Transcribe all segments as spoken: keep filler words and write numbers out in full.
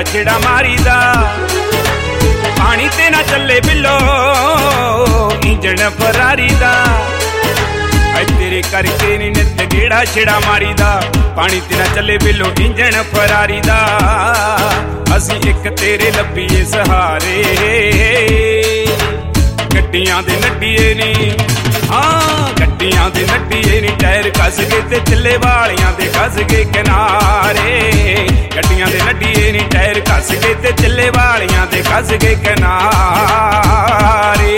ਛੇੜਾ ਮਾਰੀਦਾ ਪਾਣੀ ਤੇ ਨਾ ਚੱਲੇ ਬਿੱਲੋ ਇੰਜਣ ਫਰਾਰੀ ਦਾ ਅੱਜ ਤੇਰੇ ਕਰਕੇ ਨੀ ਨਿੱਤ ਗੇੜਾ ਛੇੜਾ ਮਾਰੀਦਾ ਪਾਣੀ ਤੇ ਨਾ ਚੱਲੇ ਬਿੱਲੋ ਇੰਜਣ ਫਰਾਰੀ ਦਾ ਅਸੀਂ ਇੱਕ ਤੇਰੇ ਲੱਭੀਏ ਸਹਾਰੇ ਗੱਡੀਆਂ ਦੇ ਨੱਡੀਏ ਨੀ ਹਾਂ ਗੱਡੀਆਂ ਦੇ ਨੱਡੀਏ ਨੀ ਟਾਇਰ ਕੱਸ ਗਏ ਤੇ ਚੱਲੇ ਵਾਲਿਆਂ ਦੇ ਕੱਸ ਗਏ ਕਿਨਾਰੇ ਗੱਡੀਆਂ ਦੇ ਨੱਡੀਏ ਨੀ ਟਾਇਰ ਕੱਸ ਗਏ ਤੇ ਚੱਲੇ ਵਾਲਿਆਂ ਦੇ ਕੱਸ ਗਏ ਕਿਨਾਰੇ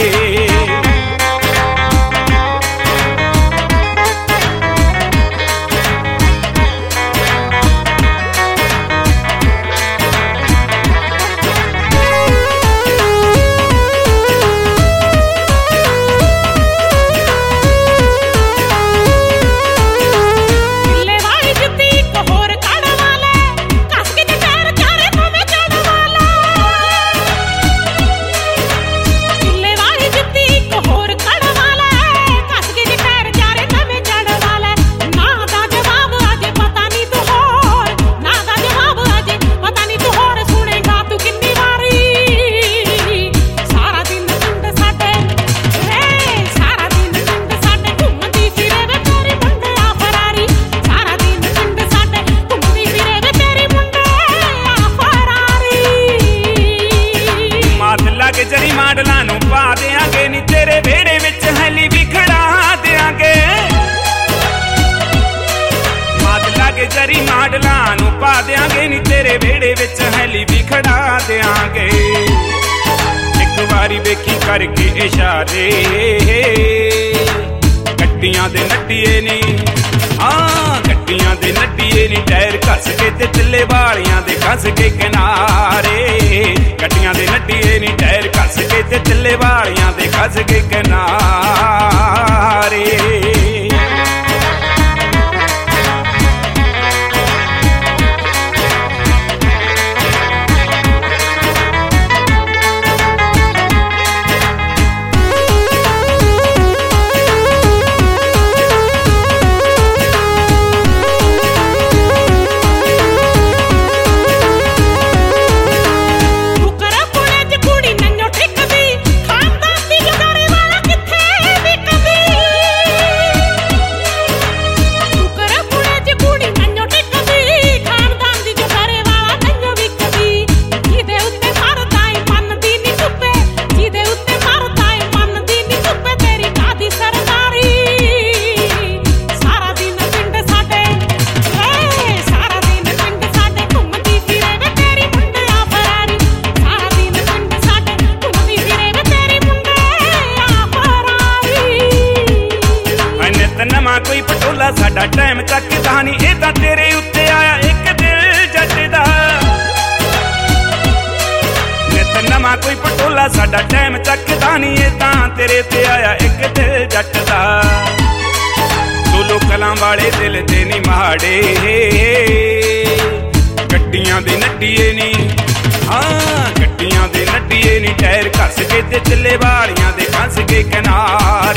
ਜਰੀ ਮਾਡਲਾਂ ਨੂੰ ਪਾ ਦਿਆਂਗੇ ਨੀ ਤੇਰੇ ਵਿਹੜੇ ਵਿੱਚ ਹੈਲੀ ਵੀ ਖੜਾ ਦਿਆਂਗੇ ਮਾਦ ਲਾਗੇ ਜਰੀ ਮਾਡਲਾਂ ਨੂੰ ਪਾ ਦਿਆਂਗੇ ਨੀ ਤੇਰੇ ਵਿਹੜੇ ਵਿੱਚ ਹੈਲੀ ਵੀ ਖੜਾ ਦਿਆਂਗੇ ਇੱਕ ਵਾਰੀ ਵੇਖੀ ਕਰਕੇ ਇਸ਼ਾਰੇ ਗੱਡੀਆਂ ਦੇ ਨੱਡੀਏ ਨੀ ਹਾਂ ਗੱਡੀਆਂ ਦੇ ਨੱਡੀਏ ਨੀ ਟਾਇਰ ਕੱਸ ਕੇ ਤੇ ਚੱਲੇ ਵਾਲਿਆਂ ਦੇ ਕੱਸ ਕੇ ਕਿਨਾਰੇ ਗੱਡੀਆਂ ਦੇ ਨੱਡੀਏ ਨੀ ਟਾਇਰ ਕੱਸ ਕੇ ਤੇ ਚੱਲੇ ਵਾਲਿਆਂ ਦੇ ਕੱਸ ਕੇ ਕਿਨਾਰੇ ਨਵਾਂ ਕੋਈ ਪਟੋਲਾ ਸਾਡਾ ਟਾਈਮ ਚੱਕਦਾ ਨੀ ਇਹ ਤਾਂ ਤੇਰੇ ਉੱਤੇ ਆਇਆ ਇੱਕ ਦਿਲ ਜੱਟ ਦਾ ਨਿਤ ਨਵਾਂ ਕੋਈ ਪਟੋਲਾ ਸਾਡਾ ਟਾਈਮ ਚੱਕਦਾ ਨੀ ਇਹ ਤਾਂ ਤੇਰੇ ਤੇ ਆਇਆ ਇੱਕ ਦਿਲ ਜੱਟ ਦਾ ਦੋ ਕਲਾਂ ਵਾਲੇ ਦਿਲ ਤੇ ਨੀ ਮਾੜੇ ਗੱਡੀਆਂ ਦੇ ਨੱਡੀਏ ਨੀ ਹਾਂ ਗੱਡੀਆਂ ਦੇ ਨੱਡੀਏ ਨੀ ਟਾਇਰ ਕੱਸ ਕੇ ਤੇ ਚੱਲੇ ਵਾਲਿਆਂ ਦੇ ਕੱਸ ਕੇ ਕਿਨਾਰੇ